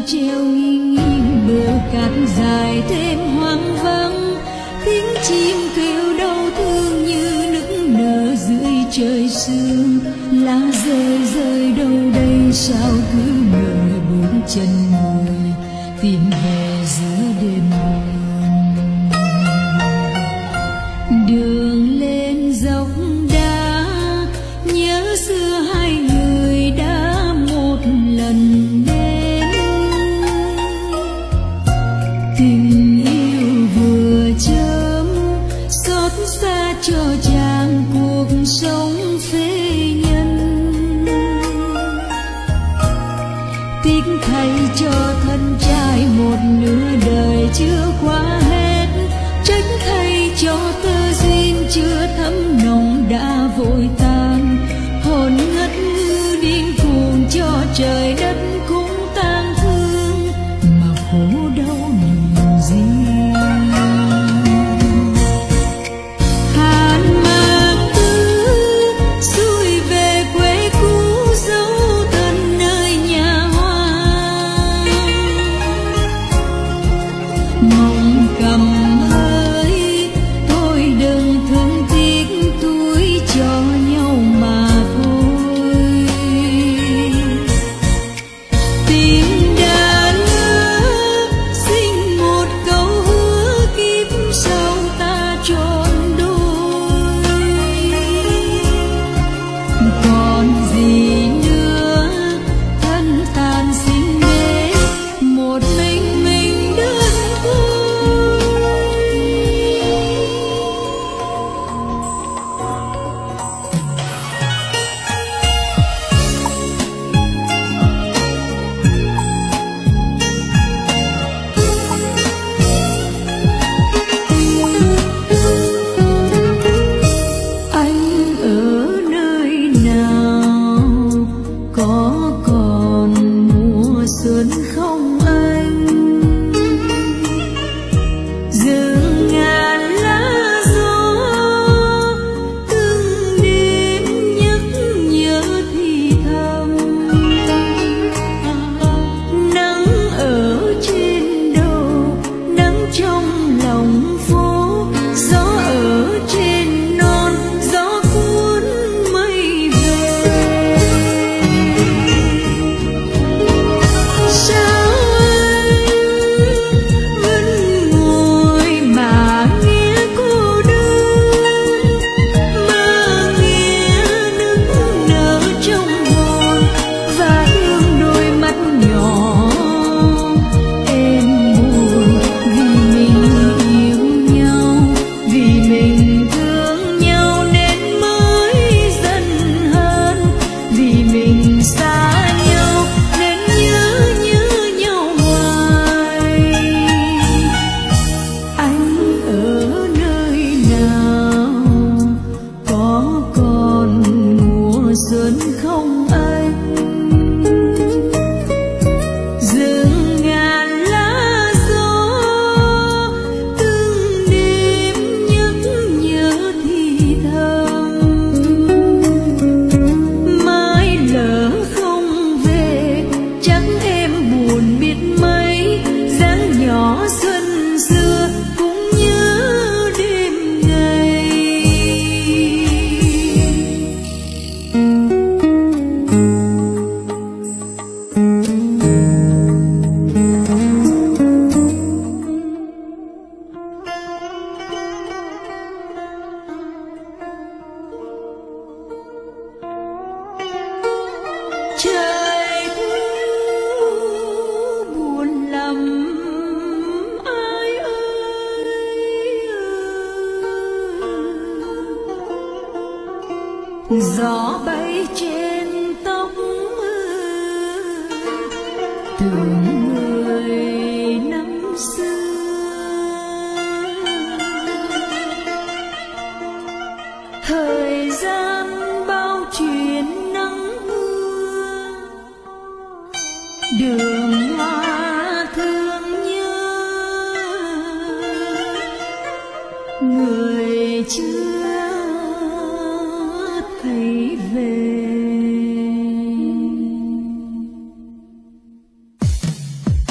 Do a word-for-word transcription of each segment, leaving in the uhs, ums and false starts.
treo nghiêng nghiêng bờ cát dài thêm hoang vắng, tiếng chim kêu đau thương như nức nở dưới trời sương. Lá rơi rơi đâu đây sao cứ ngỡ bước chân người tìm về giữa đêm buồn. Đường lên dốc đá nhớ xưa hai người đã một lần đến, tình yêu vừa chớm xót xa cho chàng cuộc sống phế nhân. Tiếc thay cho thân trai một nửa đời chưa qua hết, trách thay cho tơ duyên chưa thấm nồng đã vội tan. Hồn ngất ngư điên cuồng cho trời đất cũng tang thương, mà khổ đau niềm riêng. Hàn mạc tư xuôi về quê cũ dấu thân nơi nhà hoa, mong cầm hơi thôi đừng thương tiếc tuổi cho nhau mà thôi. Tình đã lỡ xin một câu hứa kiếp sau ta trọn đôi, còn gì nữa thân tàn xin để một mình mình đơn côi. Anh ở nơi nào, có còn mùa xuân không anh? Rừng ngàn lá gió từng đêm nhắc nhớ thì thầm. Nắng ở trên đầu, nắng trong lòng phố, gió ở trên non, gió cuốn mây về. Sao anh vẫn ngồi mà nghe cô đơn, mà nghe nức nở trong hồn và thương đôi mắt nhỏ em buồn. Vì mình yêu nhau, vì mình thương nhau nên mới dần hơn, vì mình xa nhau nên nhớ nhớ nhau hoài. Anh ở nơi nào, có còn mùa xuân không anh? Rừng ngàn lá gió từng đêm nhắc nhớ thì thầm. Mai lỡ không về chắc em buồn biết mấy, dáng nhỏ xuân xưa cũng nhớ đêm ngày. Trời thu buồn lắm ai ơi, gió bay trên tóc tưởng người năm xưa. Thời gian bao chuyện nắng mưa, đường hoa thương nhớ người chưa thấy về.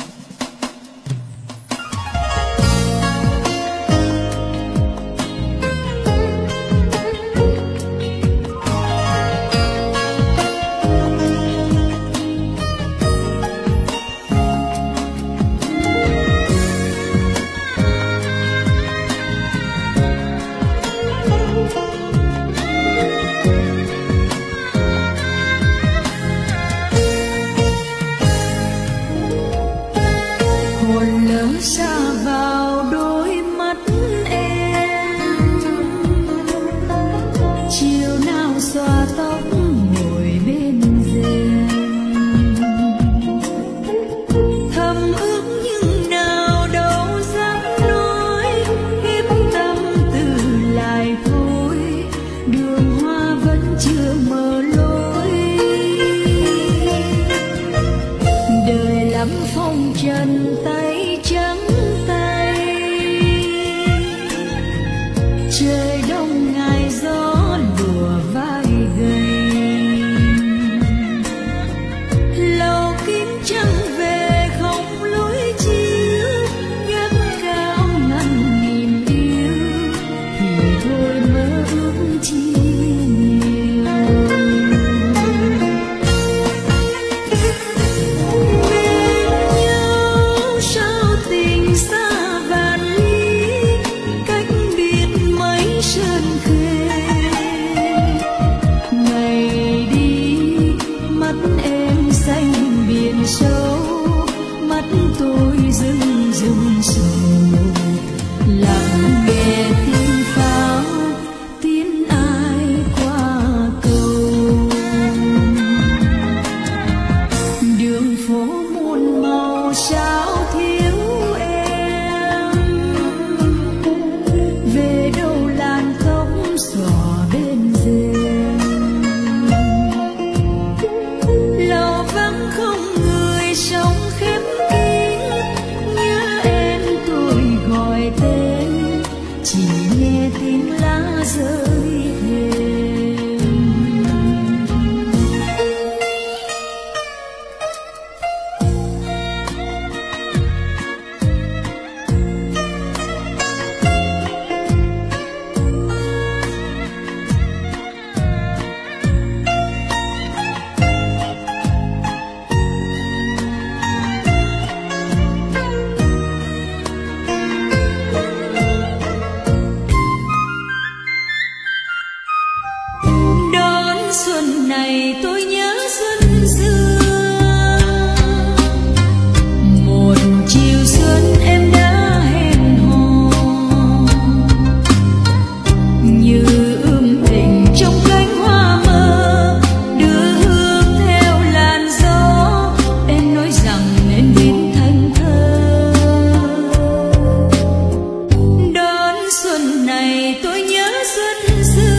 nghe tiếng lá rơi thềm. Xuân này tôi nhớ xuân xưa, một chiều xuân em đã hẹn hò, như ươm tình trong cánh hoa mơ, đưa hương theo làn gió. Em nói rằng nên biết thành thơ. Đón xuân này tôi nhớ xuân xưa,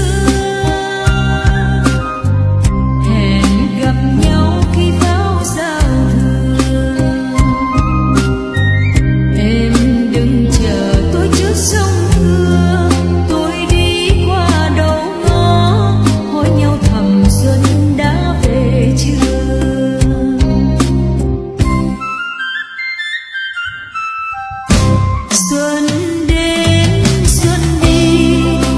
xuân đến xuân đi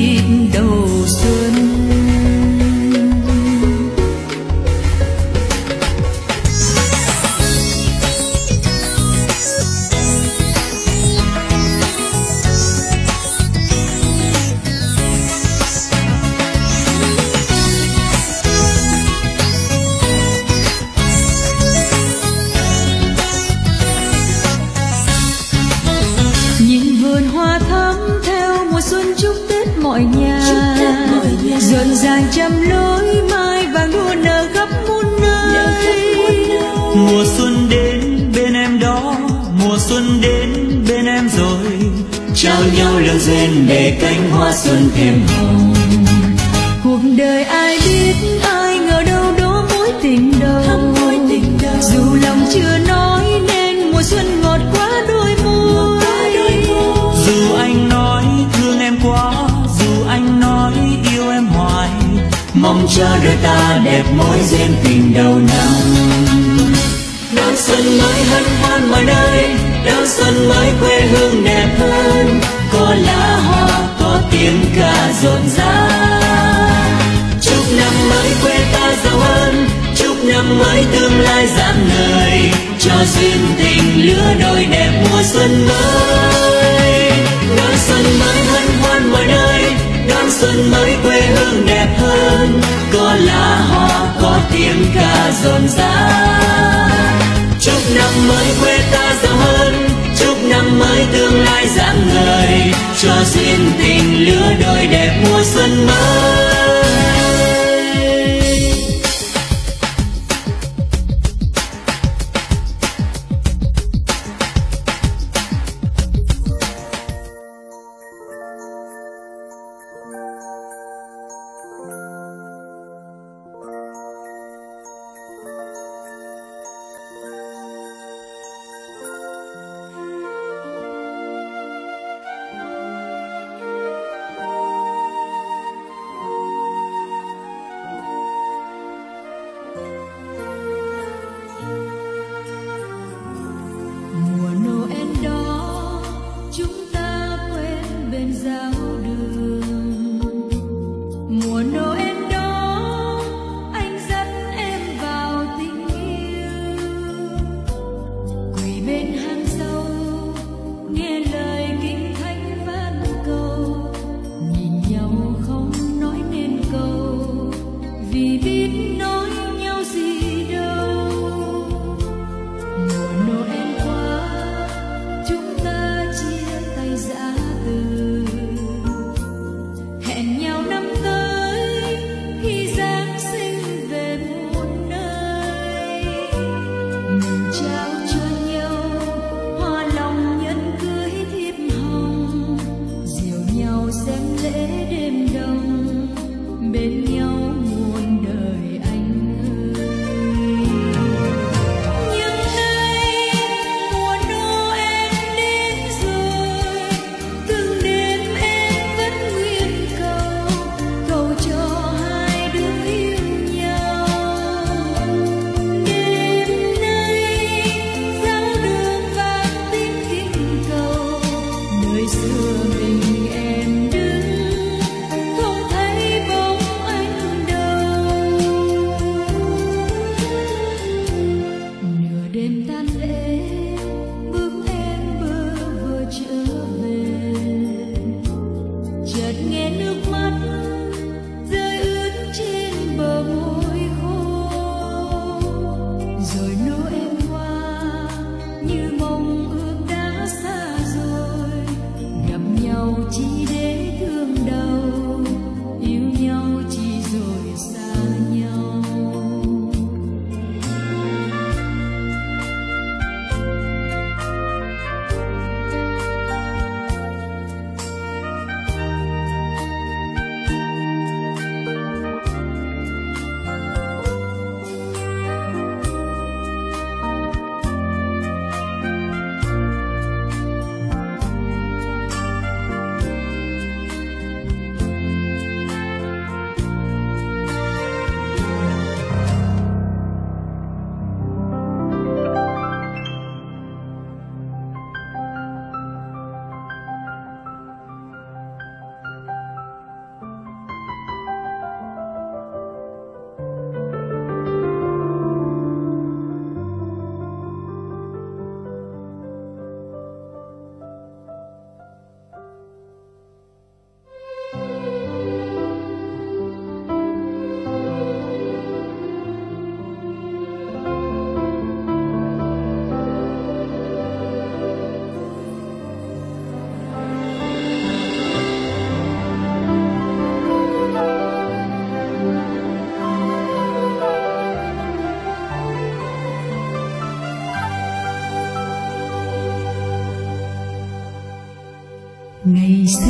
dịp đầu xuân. Mọi nhà rộn ràng trăm lối mai vàng đua nở khắp muôn nơi. Mùa xuân đến bên em đó, mùa xuân đến bên em rồi, trao nhau lương duyên để cánh hoa xuân thêm hồng. Cuộc đời ai biết ai ngờ đâu đó mối tình đầu, dù lòng chưa nói nên mùa xuân ngọt quá đôi môi. Dù anh nói thương em quá, anh nói yêu em hoài, mong cho đôi ta đẹp mối duyên tình đầu năm. Đón xuân mới hân hoan mọi nơi, đón xuân mới quê hương đẹp hơn, có lá hoa có tiếng ca rộn rã. Chúc năm mới quê ta giàu hơn, chúc năm mới tương lai rạng ngời, cho duyên tình lứa đôi đẹp mùa xuân mới. Đón xuân mới hân hoan mọi nơi, đón xuân mới quê hương đẹp hơn, có lá hoa có tiếng ca rộn rã. Chúc năm mới quê ta giàu hơn, chúc năm mới tương lai rạng ngời, cho duyên tình lứa đôi đẹp mùa xuân mới.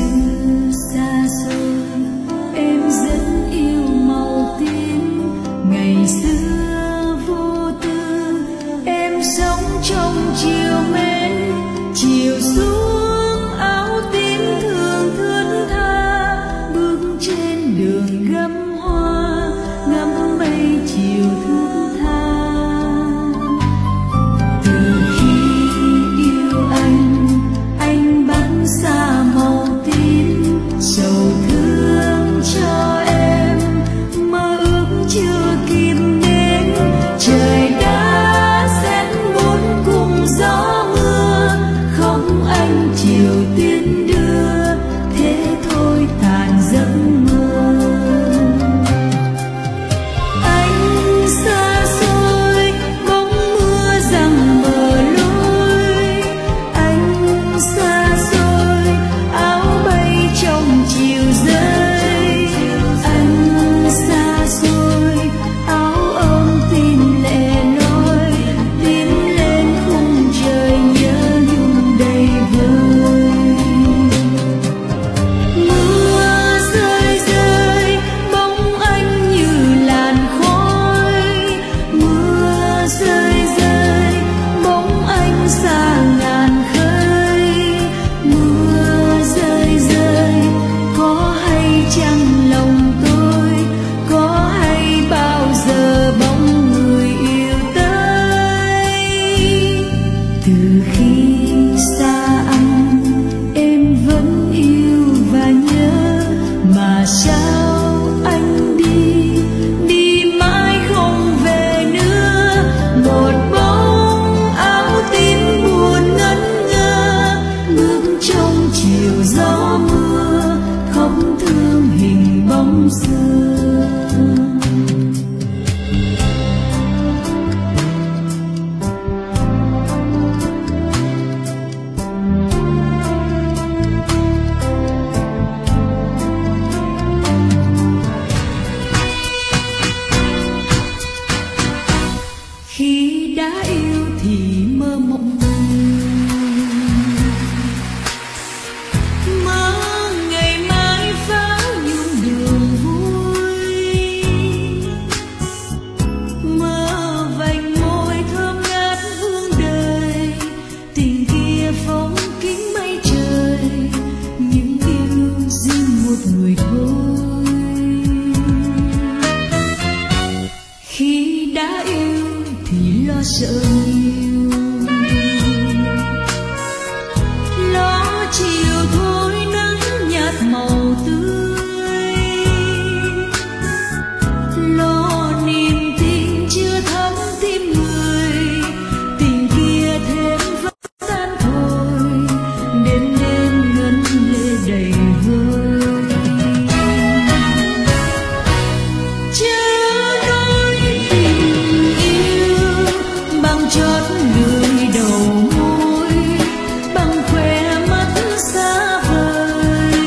xưa xa xôi em rất yêu màu tím, ngày xưa vô tư em sống trong chiều mến, chiều xuống áo tím thương thướt tha, bước trên đường gấm hoa ngắm mây chiều thướt tha. Từ khi yêu anh anh bắn xa màu tím, sầu thương cho em mơ ước chưa kịp đến, trời đã rét muốn cùng gió mưa, không anh chiều tiến đưa thế thôi tàn giấc mơ. Anh xa xôi bóng mưa rằng mờ lối, anh xa xôi áo bay trong chiều rơi, anh xa xôi áo ôm tin lẻ loi, tiến lên khung trời nhớ nhung đầy vơi. Mưa rơi rơi bóng anh như làn khói, mưa rơi rơi bóng anh xa ngàn khơi, mưa rơi rơi có hay chăng lòng tôi, có hay bao giờ bóng người yêu tới. Từ khi xa anh em vẫn yêu và nhớ, mà sao anh đi đi mãi không về nữa, một bóng áo tím buồn ngẩn ngơ, bước trong chiều gió mưa không thương hình bóng xưa. Khi đã yêu thì mơ mộng, mơ ngày mai pháo nhuộm đường vui, mơ vành môi thơm ngát hương đời, tình kia phóng kính mây trời, những yêu riêng một người thôi. Khi đã yêu thì lo sợ nhiều, lo chiều thôi nắng nhạt màu tươi, lo niềm tin chưa thấm tim người, tình kia thêm vỡ tan thôi, đêm đêm ngân lệ đầy vơi. Chớ nói tình yêu bằng chót lưỡi đầu môi, bằng khóe mắt xa vời,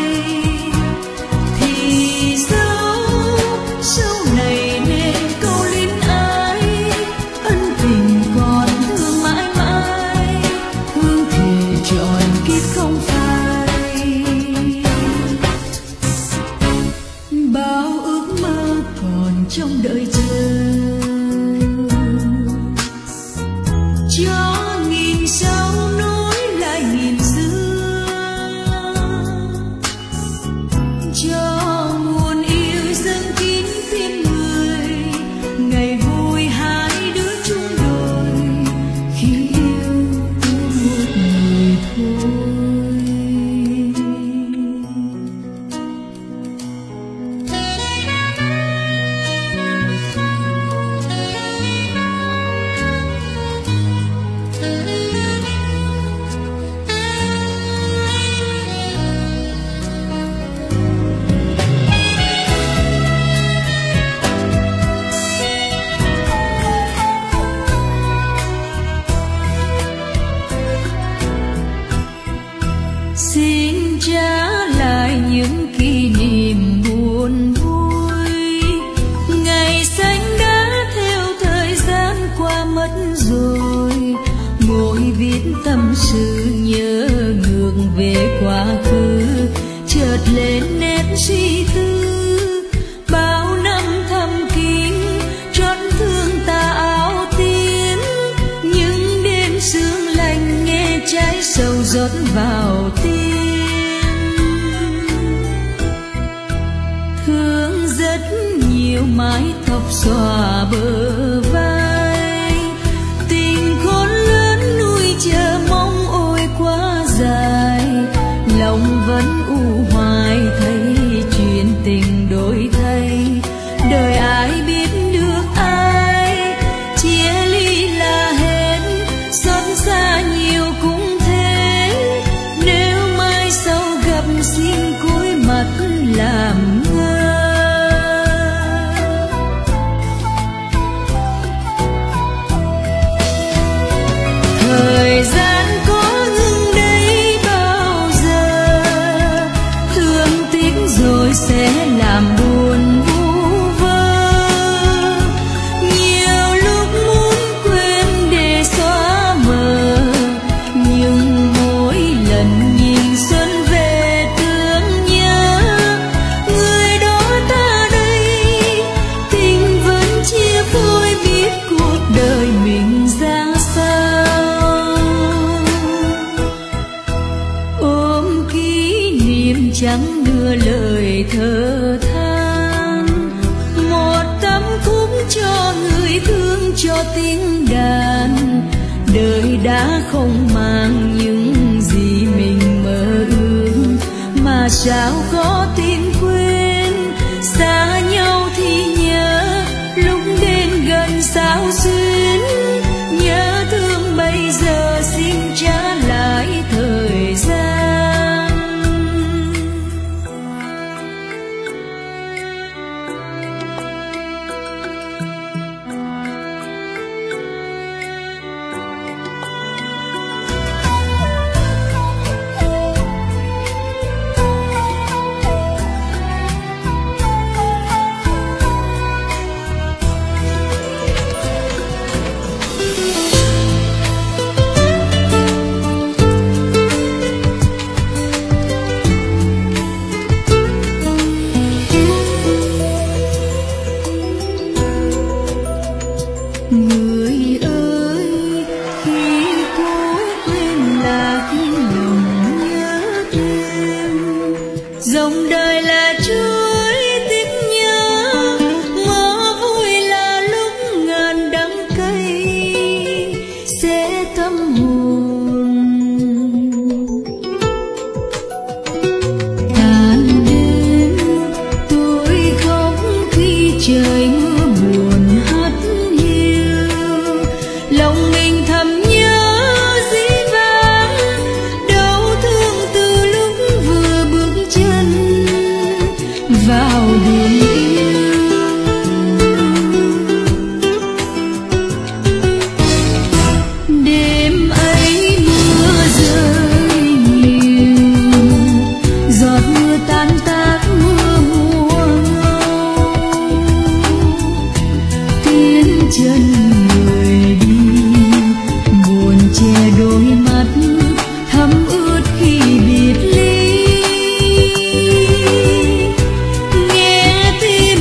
thì dẫu sau này nên câu luyến ái, ân tình còn thương mãi mãi, hương thề trọn kiếp không phai. Bao ước mơ còn trong đợi chờ, cho nghìn sao nối lại nghìn xưa, cho nguồn yêu dâng kín tim người, ngày vui hai đứa chung đôi, khi yêu thương một người thôi. nhiều mái tóc xòa bờ vai. Tình khôn lớn nuôi chờ mong ôi quá dài, lòng vẫn u hoài thấy chuyện tình đổi thay. Đời ai biết được ai, chia ly là hết, xót xa nhiều cũng thế. Nếu mai sau gặp xin cúi mặt làm ngơ. Thời gian có ngừng đây bao giờ, thương tiếc rồi sẽ làm buồn vu vơ. Nhiều lúc muốn quên để xóa mờ, nhưng mỗi lần nhìn xuân về thương nhớ. Người đó ta đây, tình vẫn chia phôi, biết cuộc đời mình ra sao. Ôm kỷ niệm chẳng đưa lời thở than, một tấm khúc cho người thương cho tiếng đàn. Đời đã không mang những gì mình mơ ước, mà sao có tin quên. Xa nhau thì nhớ, lúc đến gần sao xuyến. Nhớ thương bây giờ xin trả lại thời gian. Người ơi, khi cố quên lạc lòng nhớ thêm. Dòng đời là chuỗi tiếc nhớ, ngỡ vui là lúc ngàn đắng cay sẽ tâm hồn. Tàn đêm tôi khóc khi trời mưa buồn hắt hiu. Lòng mình thầm nhớ dĩ vãng, đau thương từ lúc vừa bước chân vào đường yêu. Đêm ấy mưa rơi nhiều, giọt mưa tan tác mưa mùa ngâu. Tiến chân người đi, buồn che đôi mắt thấm ướt khi biệt ly. Nghe tiếng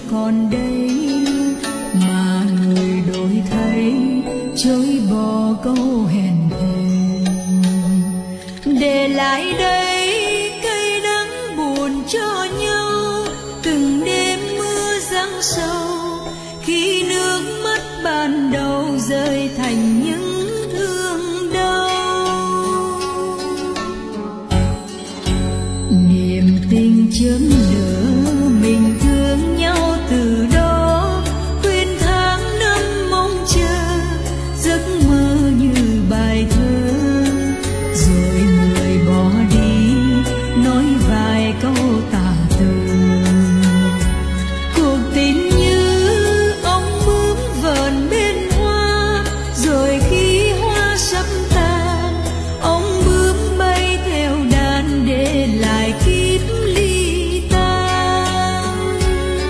còn đây, mà người đổi thay chối bỏ câu hẹn thề, để lại đây cay đắng buồn cho nhau. Từng đêm mưa giăng sâu, khi nước mắt ban đầu rơi thành những thương đau. Niềm tình chớm nở, mình thương nhau từ đó. Quên tháng năm mong chờ, giấc mơ như bài thơ. Rồi người bỏ đi, nói vài câu tả từ. Cuộc tình như ong bướm vờn bên hoa, rồi khi hoa sắp tàn, ong bướm bay theo đàn để lại kiếp ly tan.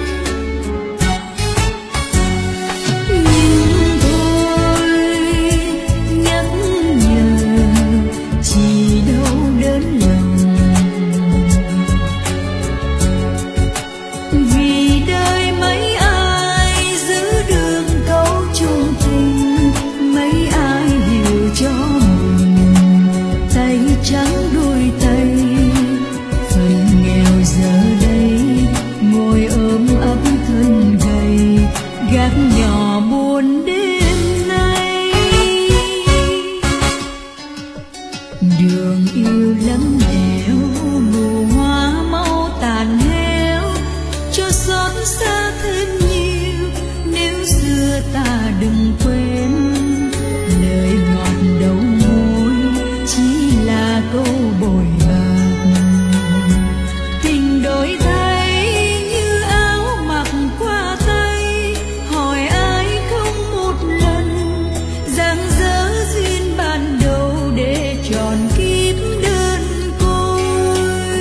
Nhưng thôi nhắc nhở chỉ đâu đớn lòng, vì đời mấy ai giữ được câu chung tình, mấy ai hiểu cho mình tay trắng đôi tay. Phần nghèo giờ đây ngồi ôm ấp thân gầy, gác nhỏ buồn đêm nay. Đường yêu lắm nẻo, nụ hoa mau tàn héo, cho xót xa thêm nhiều. Nếu xưa ta đừng quên, lời ngọt đầu môi chỉ là câu bồi bạc. Tình đổi thay như áo mặc qua tay, hỏi ai không một lần. Dang dở duyên ban đầu để tròn kiếp đơn côi.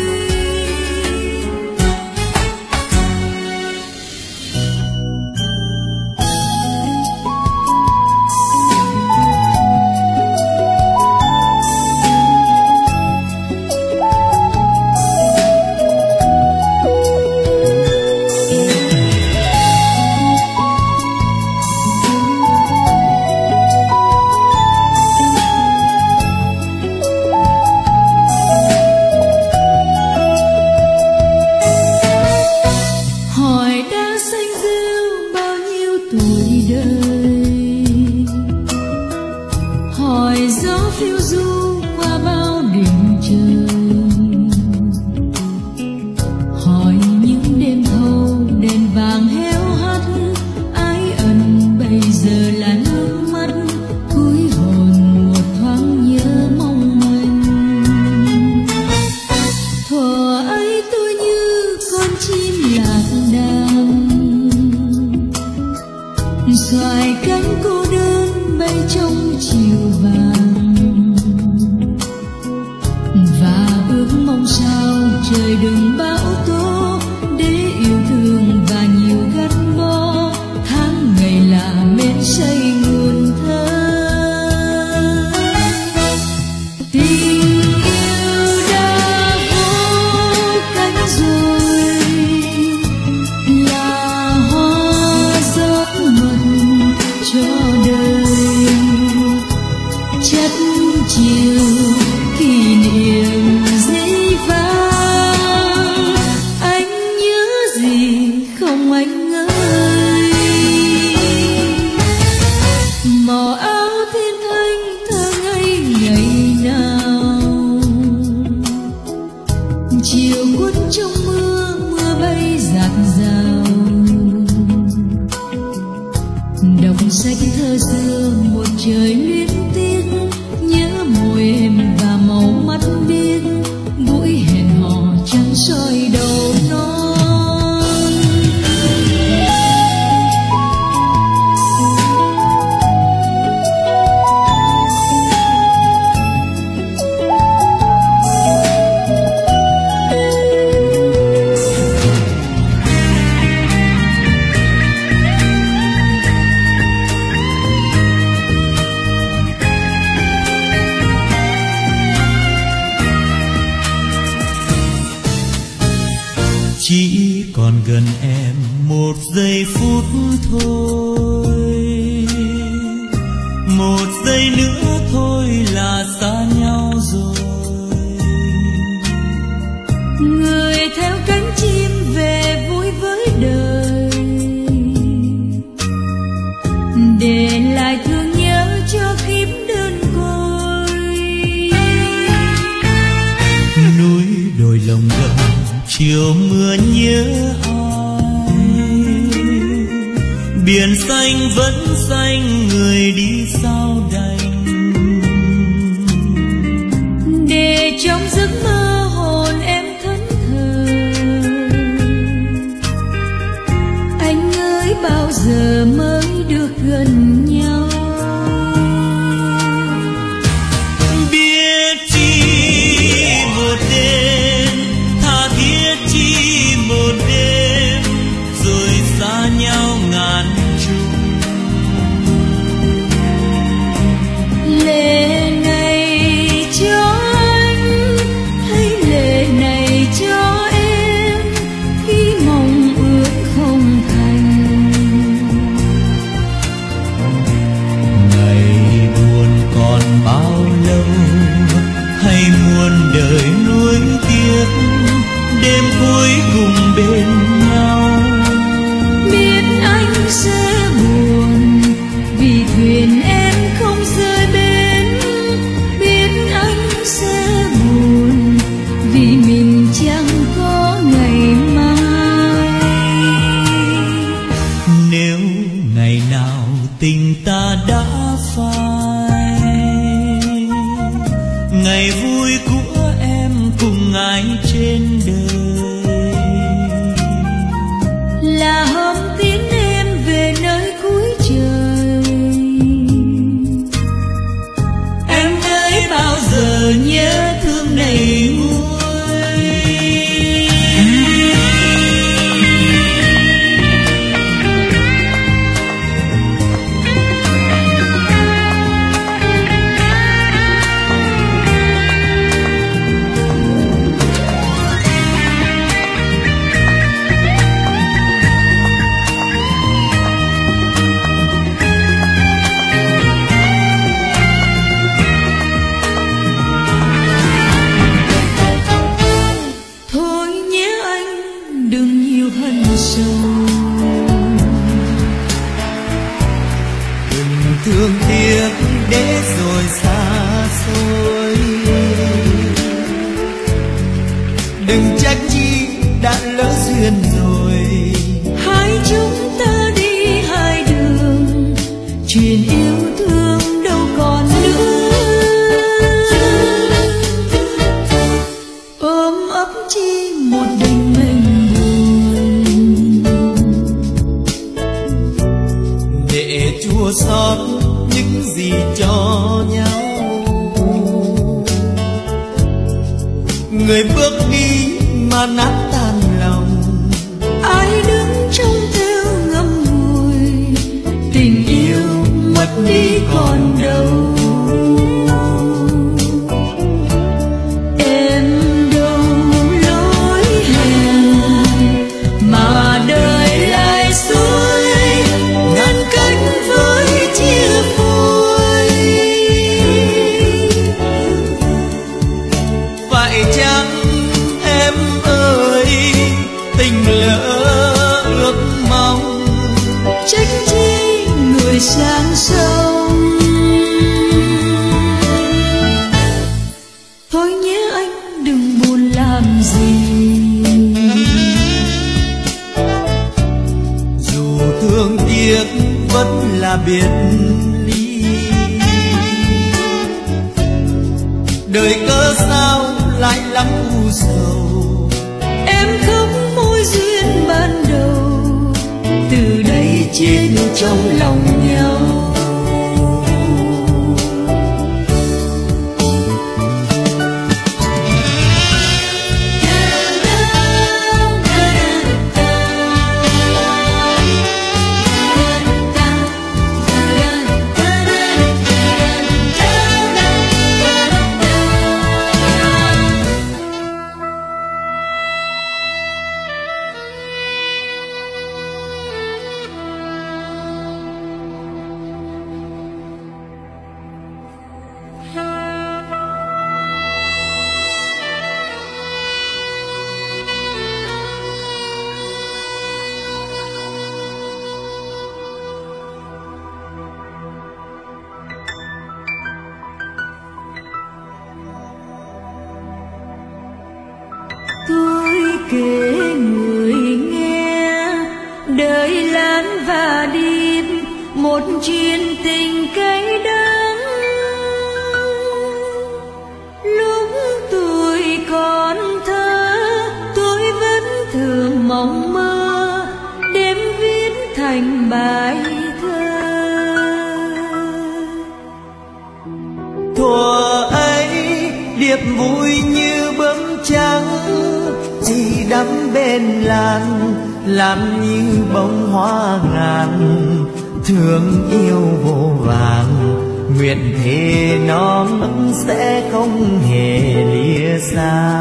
Hỏi đã xanh rêu bao nhiêu tuổi đời, hỏi gió phiêu du qua bao đêm trời, hỏi những đêm thâu đèn vàng héo hắt. Ái ân bây giờ là nước mắt, cuối hồn một thoáng nhớ mong manh. Thuở ấy tôi như con chim lạc đàn, xoài cánh cô đơn bay trong chiều vàng, và ước mong sao trời đừng bão tố, để yêu thương và nhiều gắn bó. Tháng ngày là mến say nguồn thơ, tình yêu đã vỗ cánh rồi, chỉ còn gần em một giây phút thôi, một giây nữa thôi là xa nhau rồi. Người theo cánh chim về vui với đời, để lại thương nhớ cho kiếp đơn côi. Núi đồi lồng gầm chiều mưa nhớ ai, biển xanh vẫn xanh người đi sao đành. Để trong giấc mơ hồn em thẫn thờ, anh ơi bao giờ mới được gần nhau. Biết chi một đêm, tha thiết chi một đêm, rồi xa nhau ngàn trùng. Lệ này cho anh hay lệ này cho em, khi mong ước không thành. Ngày buồn còn bao lâu, hay muôn đời nuối tiếc, đêm cuối cùng bên nhau. Biết anh sẽ buồn vì thuyền em không rời bến, biết anh sẽ buồn vì mình chẳng có ngày mai. Nếu ngày nào tình ta đã phai, ngày vui của em cùng ai trên đời, là hôm tiến em về nơi cuối trời. em ơi bao giờ nhớ thương này nguôi. Thôi nhé anh đừng nhiều hận sầu, Đừng thương tiếc để rồi xa xôi, đừng trách chi đã lỡ duyên rồi. hai chúng ta đi hai đường, chuyện yêu thương đâu còn nữa. Ôm ấp chi một mình mình buồn, Để chua xót những gì cho nhau. Người bước đi mà nát tan lòng, ai đứng trong theo ngậm ngùi, tình yêu mất đi còn đâu. Em đâu lối hẹn mà đời lại xuôi, ngăn cách với chia phôi. phải chăng em ơi tình lỡ ước mong, Trách chi người sang sông. Thôi nhé anh đừng buồn làm gì, dù thương tiếc vẫn là biệt ly. Đời cớ sao lại lắm u sầu, em không mối duyên ban đầu, từ đây chết trong lòng nhau. kể người nghe, đời lan và điệp một chuyện tình cay đắng. Lúc tuổi còn thơ tôi vẫn thường mộng mơ đêm viết thành bài thơ. Thuở ấy điệp vui như bướm trắng, chỉ đắm bên lan làm như bông hoa ngàn. Thương yêu vô vàng, nguyện thề non sẽ không hề lìa xa.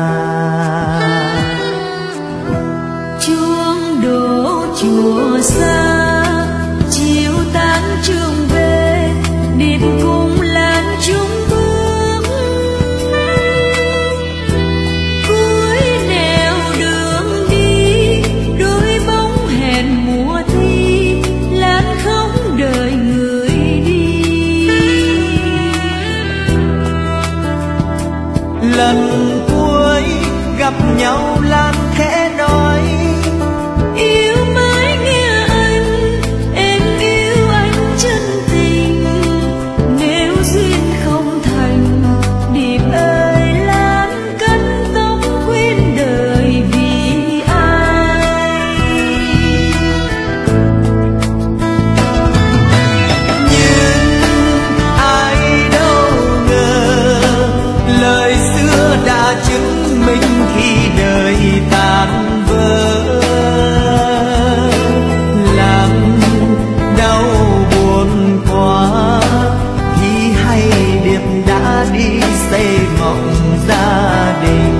Chuông đổ chùa xa, chiều tán trường về, điệp cùng lan chung bước. Cuối nẻo đường đi, đôi bóng hẹn mùa thi, lan không đợi người đi. Lần cuối gặp nhau lan khẽ nói, yêu mãi nghe anh, em yêu anh chân tình. Nếu duyên không thành, điệp ơi lan cắt tóc khuyên đời vì ai. nhưng ai đâu ngờ lời xưa đã chứng minh khi đời tan vỡ. Làm đau buồn quá thì hay điệp đã đi xây mộng gia đình.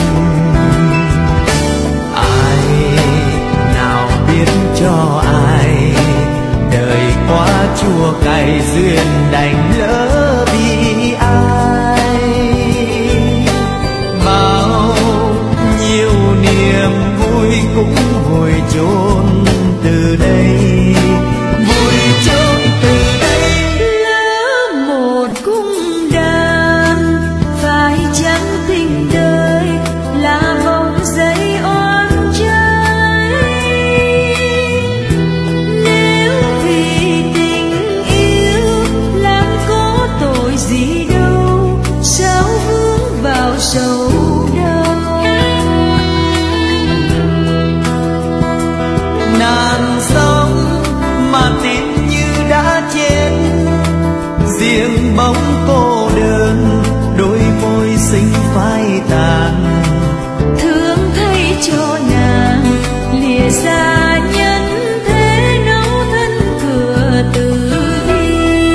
Ai nào biết cho ai, đời quá chua cay duyên đành lỡ vì ai. Bao nhiêu niềm vui cũng vùi chôn từ đây, vùi chôn từ đây. Lỡ một cung đàn, phải chăng tình đời là vòng dây oan trái. Nếu vì tình yêu làm có tội gì đâu, sao vướng vào sầu đau. Nàng sống mà tim như đã chết, riêng bóng cô đơn đôi môi xinh phai tàn. Thương thay cho nàng lìa xa nhân thế, nấu thân cửa tử vi.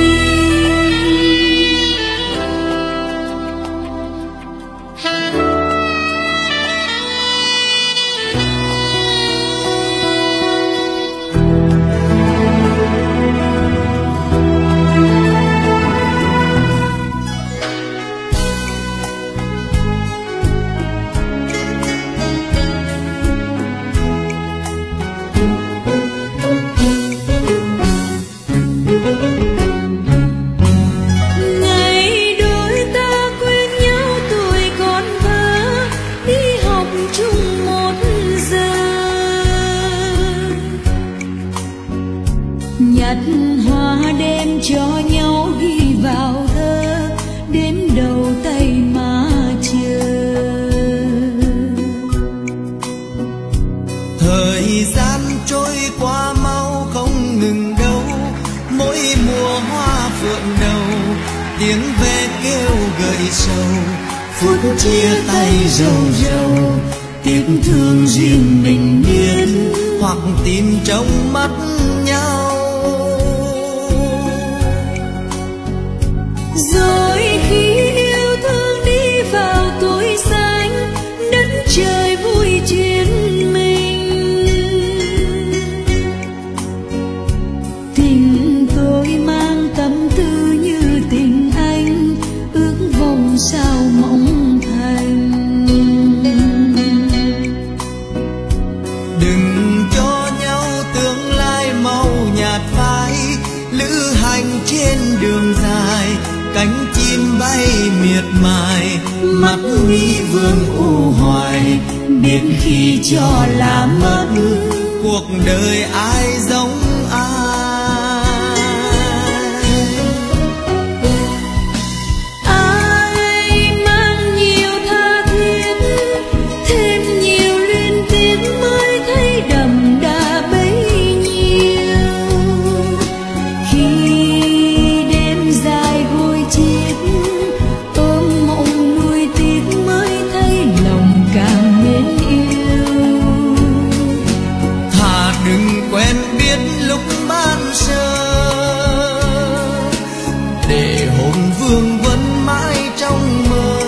Ngày đôi ta quen nhau tuổi còn thơ, đi học chung một giờ. Nhặt hoa đêm cho nhau ghi vào thơ, đếm đầu tay mà chờ. Thời gian trôi qua mau không ngừng đâu, mỗi mùa hoa phượng đầu tiếng ve kêu gợi sầu. Phút chia tay rầu rầu, tiếc thương riêng mình biết, hoặc tìm trong mắt nhau. Rồi khi yêu thương đi vào tuổi xanh, đất trời vui chuyện mình. Tình tôi mang tâm tư như tình anh, ước vọng sao mộng thành. Đừng cho nhau tương lai màu nhạt phai, lữ hành trên đường dài, cánh chim bay miệt mài, mắt mi vương u hoài, biết khi cho là mất. Cuộc đời ai giống ai, ai mang nhiều tha thiết, thêm nhiều liên tiếc mới thấy đậm đà bấy nhiêu. Khi đêm dài gối chiếc ôm mộng nuôi tiếc mới thấy lòng càng mến yêu. thà đừng quen biết lúc ban sơ, để hồn vương vẫn mãi trong mơ.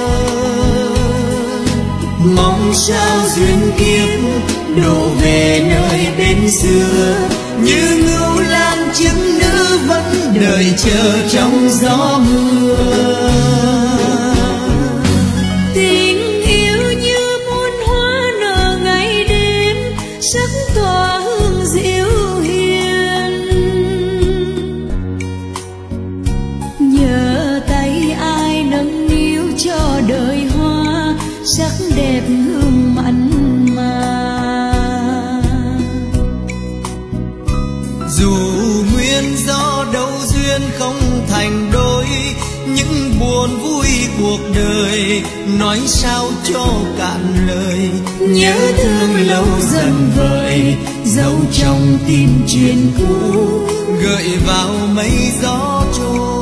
Mong sao duyên kiếp đổ về nơi bên xưa, như ngưu lang chứng nữ vẫn đợi chờ trong gió mưa. Tình yêu như muôn hoa nở ngày đêm, sắc tỏa hương diệu hiền. Nhờ tay ai nâng niu cho đời hoa, sắc đẹp hương mặn mà. Dù nguyên do đâu duyên không thành đôi, những buồn vui cuộc đời nói sao cho cạn lời. Nhớ thương lâu dần vợi, dấu trong tim chuyện cũ, gợi vào mây gió trôi.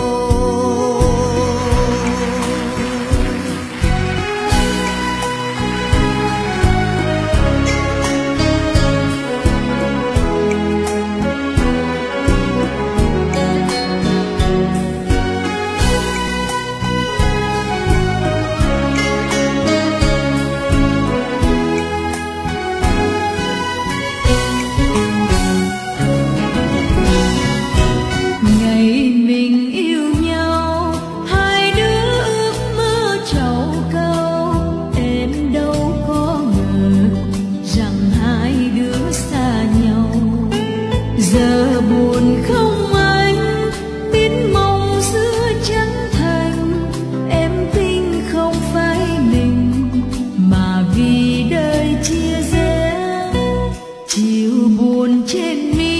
Ngày mình yêu nhau, hai đứa ước mơ trầu câu. Em đâu có ngờ rằng hai đứa xa nhau. Giờ buồn không anh, biết mong xưa chẳng thành. Em tin không phải mình, mà vì đời chia rẽ. Chiều buồn trên mi